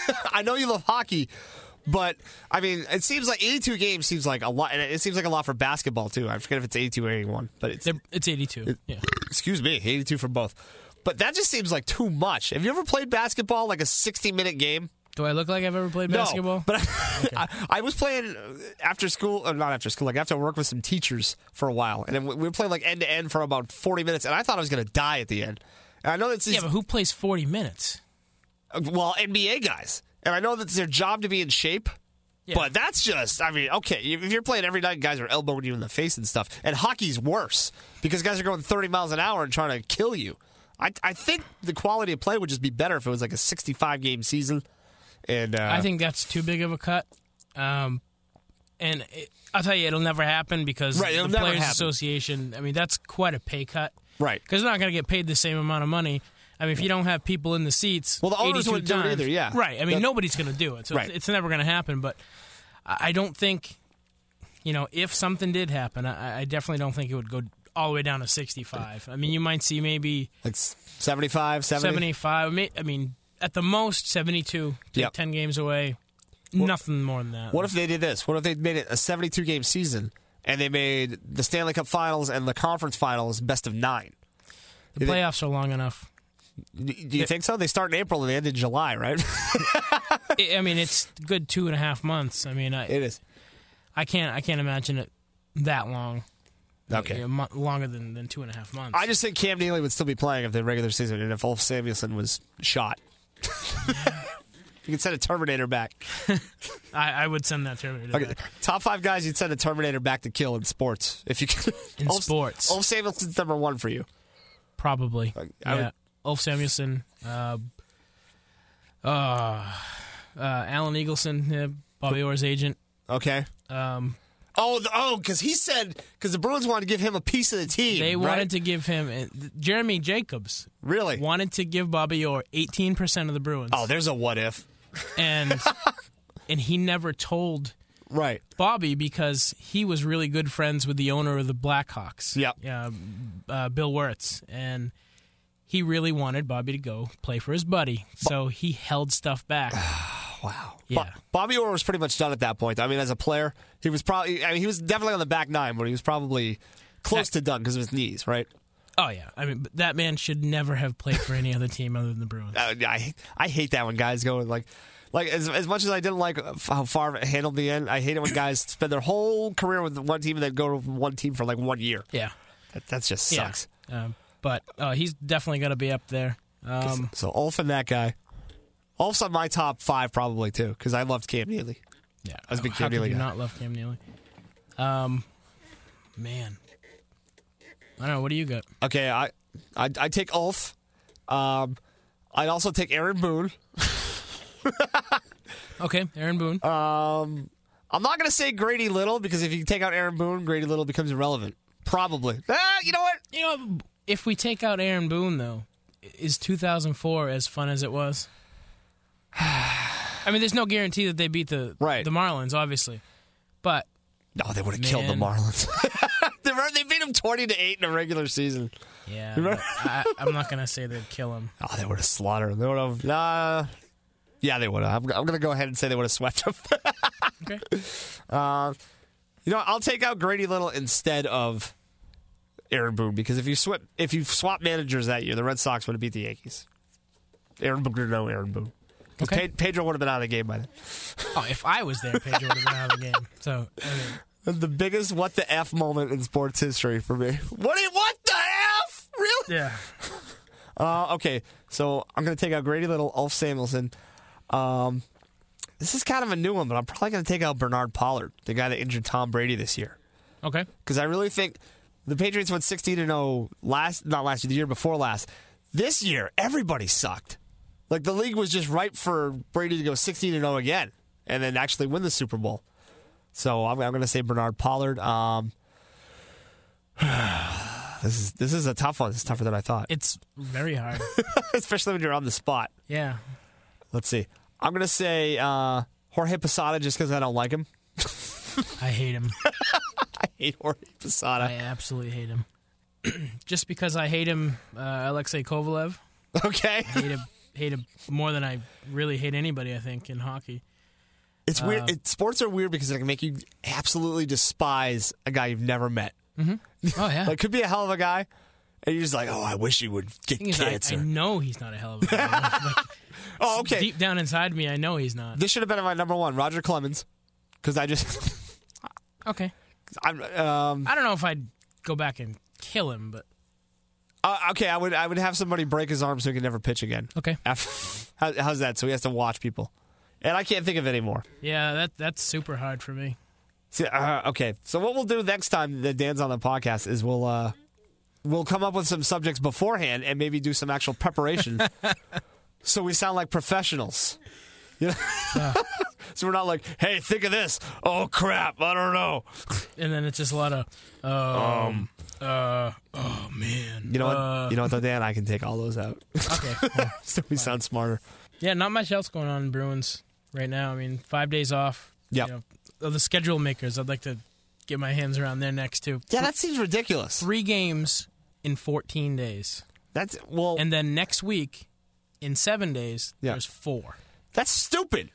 I know you love hockey, but I mean, it seems like eighty-two games seems like a lot, and it seems like a lot for basketball too. I forget if it's eighty-two or eighty-one, but it's They're, it's eighty-two. Yeah. excuse me, eighty-two for both. But that just seems like too much. Have you ever played basketball, like a sixty-minute game? Do I look like I've ever played basketball? No, but I, I, I was playing after school, or not after school, like after work with some teachers for a while, and then we were playing like end to end for about forty minutes, and I thought I was going to die at the end. And I know it's yeah, but who plays forty minutes? well, N B A guys, and I know that it's their job to be in shape. Yeah. But that's just, I mean, okay, if you're playing every night, guys are elbowing you in the face and stuff. And hockey's worse because guys are going thirty miles an hour and trying to kill you. I, I think the quality of play would just be better if it was like a sixty-five game season. And uh, I think that's too big of a cut. Um, and it, I'll tell you, it'll never happen because Right, it'll the never Players happen. Association, I mean, that's quite a pay cut. Right. Because they're not going to get paid the same amount of money. I mean, if you don't have people in the seats, Well, the owners eighty-two wouldn't do it times- either, yeah. Right. I mean, That- nobody's going to do it, so Right. it's, it's never going to happen. But I I don't think, you know, if something did happen, I, I definitely don't think it would go all the way down to sixty-five. I mean, you might see maybe like seventy-five, seventy seventy-five. may- I mean, at the most, seventy-two. Take Yep. ten games away. Nothing more than that. What if they did this? What if they made it a seventy-two game season and they made the Stanley Cup Finals and the Conference Finals best of nine? the playoffs are long enough? Do you think so? They start in April and they end in July, right? I I mean, it's good two and a half months. I mean, I, It is. I can't, I can't imagine it that long. Okay. Yeah, mo- longer than, than two and a half months. I just think Cam Neely would still be playing if the regular season and if Ulf Samuelsson was shot. You could send a Terminator back. I, I would send that Terminator Okay. back. Top five guys you'd send a Terminator back to kill in sports. If you could. In Ulf, sports. Ulf Samuelsson's number one for you. Probably. I yeah. would- Ulf Samuelsson, uh, uh, uh, Alan Eagleson, uh, Bobby Orr's agent. Okay. Um, Oh, the, oh, because he said because the Bruins wanted to give him a piece of the team. they right? wanted to give him uh, Jeremy Jacobs really. wanted to give Bobby Orr eighteen percent of the Bruins. Oh, there's a what if. and and he never told Right. Bobby because he was really good friends with the owner of the Blackhawks. Yep. Yeah, uh, Bill Wirtz, and he really wanted Bobby to go play for his buddy, so he held stuff back. Wow. Yeah. Bo- Bobby Orr was pretty much done at that point. I mean, as a player, he was probably. I mean, he was definitely on the back nine, but he was probably close to done because of his knees, right? Oh, yeah. I mean, but that man should never have played for any other team other than the Bruins. Uh, I I hate that when guys go like, like as as much as I didn't like how Favre handled the end, I hate it when guys spend their whole career with one team and then go to one team for like one year. Yeah. That, that just sucks. Yeah. Um, but uh, he's definitely going to be up there. Um, so Ulf and that guy. Ulf's on my top five probably too because I loved Cam Neely. yeah. I was a big How Cam could Neely you guy. not love Cam Neely? Um, man. I don't know. What do you got? Okay, I I I take Ulf. Um, I'd also take Aaron Boone. Okay, Aaron Boone. Um, I'm not going to say Grady Little because if you take out Aaron Boone, Grady Little becomes irrelevant. Probably. Ah, you know what? You know, if we take out Aaron Boone, though, is two thousand four as fun as it was? I mean, there's no guarantee that they beat the Right. the Marlins, obviously, but No, they would have killed the Man. Marlins. they, were, they beat them twenty to eight in a regular season. yeah, Remember? but I, I'm not gonna say they'd kill him. Oh, they would have slaughtered them. They would have. Uh, yeah, they would have. I'm, I'm going to go ahead and say they would have swept them. Okay, uh, you know, I'll take out Grady Little instead of Aaron Boone because if you swap if you swap managers that year, the Red Sox would have beat the Yankees. Aaron Boone or no Aaron Boone. Because Okay. Pe- Pedro would have been out of the game by then. oh, if I was there, Pedro would have been out of the game. So, I mean, That's the biggest what the F moment in sports history for me. What? What the F? Really? yeah, Uh, okay, so I'm going to take out Grady Little, Ulf Samuelson. Um, this is kind of a new one, but I'm probably going to take out Bernard Pollard, the guy that injured Tom Brady this year. okay, Because I really think the Patriots went sixteen and oh last, not last year, the year before last. This year, everybody sucked. Like, the league was just ripe for Brady to go sixteen and oh again and then actually win the Super Bowl. So I'm, I'm going to say Bernard Pollard. Um, this is this is a tough one. It's tougher than I thought, it's very hard. especially when you're on the spot. Yeah, Let's see. I'm going to say uh, Jorge Posada just because I don't like him. I hate him. I hate Jorge Posada. I absolutely hate him. Just because I hate him, uh, Alexei Kovalev. Okay. I hate him, hate him more than I really hate anybody, I think, in hockey. It's weird. It, sports are weird because it can make you absolutely despise a guy you've never met. Oh, yeah. Like, could be a hell of a guy, and you're just like, oh, I wish he would get Thing is, I, cancer. I know he's not a hell of a guy. Like, oh, okay. deep down inside me, I know he's not. This should have been my number one, Roger Clemens, because I just, Okay. I'm, um, I don't know if I'd go back and kill him, but uh, okay, I would, I would have somebody break his arm so he can never pitch again. okay. After, how, how's that? So he has to watch people, and I can't think of any more. Yeah, that that's super hard for me. See, uh, okay, so what we'll do next time that Dan's on the podcast is we'll uh, we'll come up with some subjects beforehand and maybe do some actual preparation, so we sound like professionals. You know? Uh. So we're not like, hey, think of this. Oh crap, I don't know. And then it's just a lot of, um, uh, oh man. You know what? Uh, You know what, though, Dan? I can take all those out, Okay. Well, so we sound smarter. yeah, not much else going on in Bruins right now. I mean, five days off. Yep. You know, of the schedule makers, I'd like to get my hands around there next too. Yeah, that seems ridiculous. Three games in fourteen days. That's well, And then next week, in seven days, Yeah. there's four. that's stupid.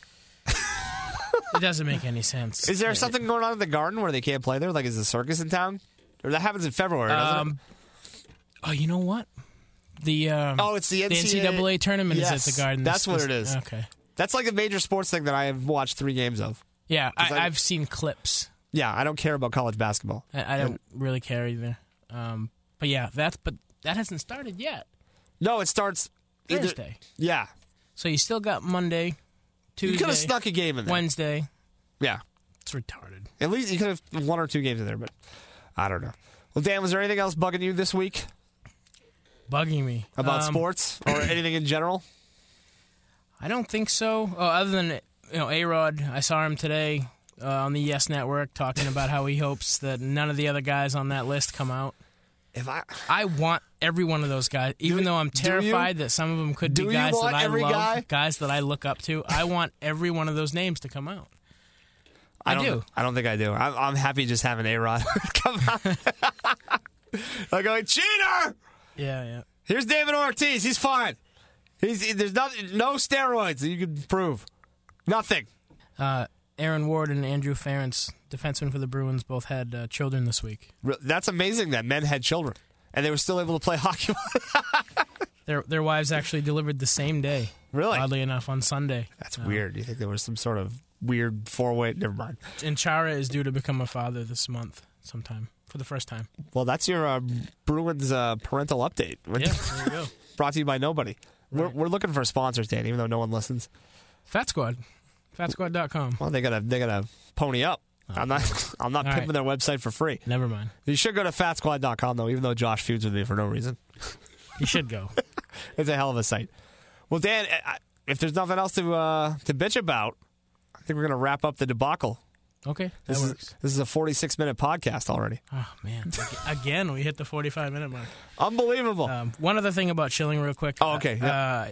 It doesn't make any sense. Is there Yeah. something going on in the Garden where they can't play there? Like, is the circus in town? Or that happens in February, doesn't it? Um, oh, you know what? The um, Oh, it's the N the C double A N C double A tournament Yes, is at the Garden. that's this- what this- it is. Okay. That's like a major sports thing that I have watched three games of. Yeah, I, I- I've seen clips. Yeah, I don't care about college basketball. I, I don't really care either. Um, but yeah, that's but that hasn't started yet. No, it starts either- Thursday. Yeah, So you still got Monday, Tuesday, you could have snuck a game in there. Wednesday. Yeah, It's retarded. at least you could have one or two games in there, but I don't know. Well, Dan, was there anything else bugging you this week Bugging me about Um, sports or anything in general? I don't think so. Oh, other than you know, A-Rod, I saw him today uh, on the Yes Network talking about how he hopes that none of the other guys on that list come out. If I I want every one of those guys, even Do- though I'm do you? terrified that some of them could Do be you guys want that I every love, guy? guys that I look up to. I want every one of those names to come out. I, don't, do. I don't think I do. I'm, I'm happy just having A-Rod come out. I'm going, cheater! Yeah, yeah. Here's David Ortiz. He's fine. He's there's no no steroids that you can prove. Nothing. Uh, Aaron Ward and Andrew Ferentz, defensemen for the Bruins, both had uh, children this week. That's amazing that men had children, and they were still able to play hockey. Their their wives actually delivered the same day. Really? Oddly enough, on Sunday. That's Uh, weird. Do you think there was some sort of weird four-way? Never mind. And Chara is due to become a father this month sometime, for the first time. Well, that's your uh, Bruins uh, parental update. Yeah, there you go. Brought to you by nobody. We're, Right. we're looking for sponsors, Dan, even though no one listens. Fat Squad. Fat Squad dot com. Well, they gotta they gotta pony up. I'm not I'm not All pimping right. their website for free. Never mind. You should go to fat squad dot com though, even though Josh feuds with me for no reason. You should go. It's a hell of a site. Well, Dan, I- if there's nothing else to uh, to bitch about, I think we're gonna wrap up the debacle. Okay, that This is works. this is a forty-six minute podcast already. Oh, man. Again, we hit the forty-five minute mark. Unbelievable. Um, one other thing about Schilling real quick. Oh, okay, Uh, uh,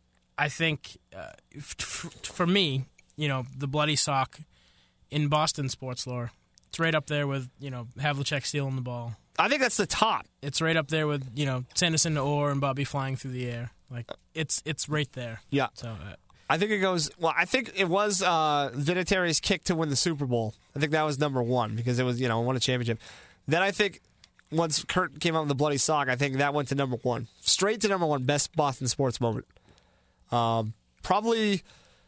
I think uh, f- f- for me, you know, the bloody sock in Boston sports lore, it's right up there with, you know, Havlicek stealing the ball. I think that's the top. It's right up there with, you know, Sanderson to Orr and Bobby flying through the air. Like, it's it's right there. Yeah. So, uh, I think it goes. Well, I think it was uh, Vinatieri's kick to win the Super Bowl. I think that was number one because it was, you know, won a championship. Then I think once Kurt came out with the bloody sock, I think that went to number one, straight to number one, best Boston sports moment. Um, probably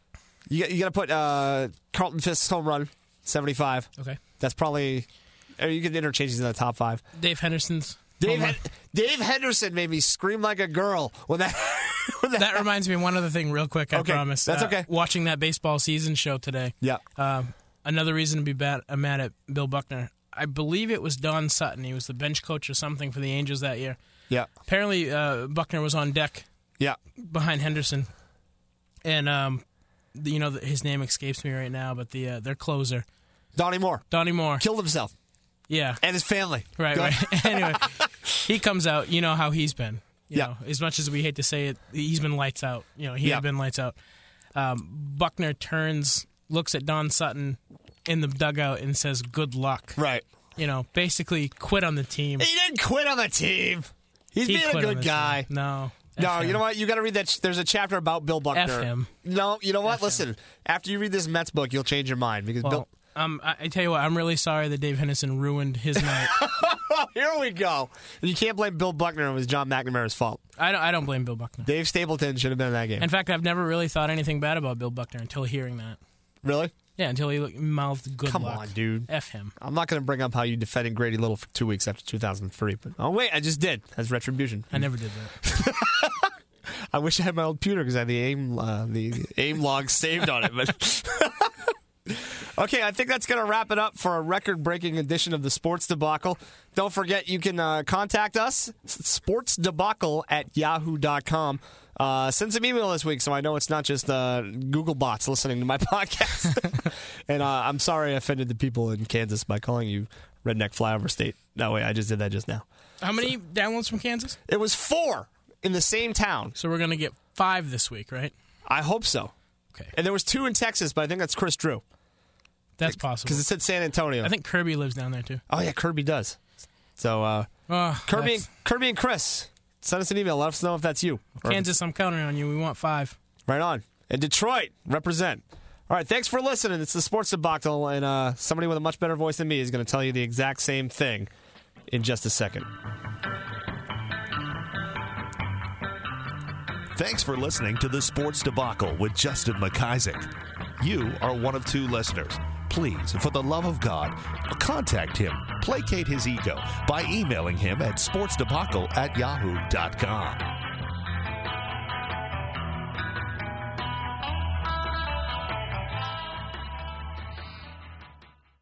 you got, you got to put uh, Carlton Fisk's home run, seventy-five. okay. That's probably. Or you can interchange these in the top five. Dave Henderson's. Dave home run. Hen- Dave Henderson made me scream like a girl when that. when That reminds me of one other thing real quick, I Okay, promise. that's Uh, okay. Watching that baseball season show today. Yeah. Um, another reason to be bad, uh, mad at Bill Buckner. I believe it was Don Sutton. He was the bench coach or something for the Angels that year. Yeah. Apparently, uh, Buckner was on deck Yeah. behind Henderson. And, um, the, you know, the, his name escapes me right now, but the uh, their closer, Donnie Moore Donnie Moore. killed himself Yeah. and his family. Right, Go- right. Anyway, he comes out. You know how he's been. You Yeah. know, as much as we hate to say it, he's been lights out. You know, he Yeah. had been lights out. Um, Buckner turns, looks at Don Sutton in the dugout and says, "Good luck." Right. You know, basically quit on the team. He didn't quit on the team. He's He being a quit on good the guy. team. No. No, F you him. know what? You got to read that. ch- There's a chapter about Bill Buckner. F him. No, you know what? F him. Listen, after you read this Mets book, you'll change your mind because Well, Bill. um, I, I tell you what, I'm really sorry that Dave Henderson ruined his night. Oh, here we go. You can't blame Bill Buckner. It was John McNamara's fault. I don't, I don't blame Bill Buckner. Dave Stapleton should have been in that game. In fact, I've never really thought anything bad about Bill Buckner until hearing that. Really? Yeah, until he mouthed "good Come luck." on, dude. F him. I'm not going to bring up how you defended Grady Little for two weeks after two thousand three, but oh wait, I just did as retribution. I never did that. I wish I had my old computer because I had the aim uh, the aim log saved on it. But okay, I think that's going to wrap it up for a record-breaking edition of the Sports Debacle. Don't forget, you can uh, contact us, sportsdebacle at yahoo dot com. Uh, send some email this week so I know it's not just uh, Google bots listening to my podcast. And uh, I'm sorry I offended the people in Kansas by calling you Redneck Flyover State. No way, I just did that just now. How many downloads from Kansas? It was four in the same town. So we're going to get five this week, right? I hope so. Okay. And there was two in Texas, but I think that's Chris Drew That's possible. because it said San Antonio. I think Kirby lives down there, too. Oh yeah, Kirby does. So uh, Oh, Kirby, that's- and, Kirby and Chris, send us an email. Let us know if that's you. Or if Kansas, I'm counting on you. We want five. it's- right on. And Detroit, represent. All right, thanks for listening. It's the Sports Debacle, and uh, somebody with a much better voice than me is going to tell you the exact same thing in just a second. Thanks for listening to the Sports Debacle with Justin McIsaac. You are one of two listeners. Please, for the love of God, contact him, placate his ego by emailing him at sportsdebacle at yahoo dot com.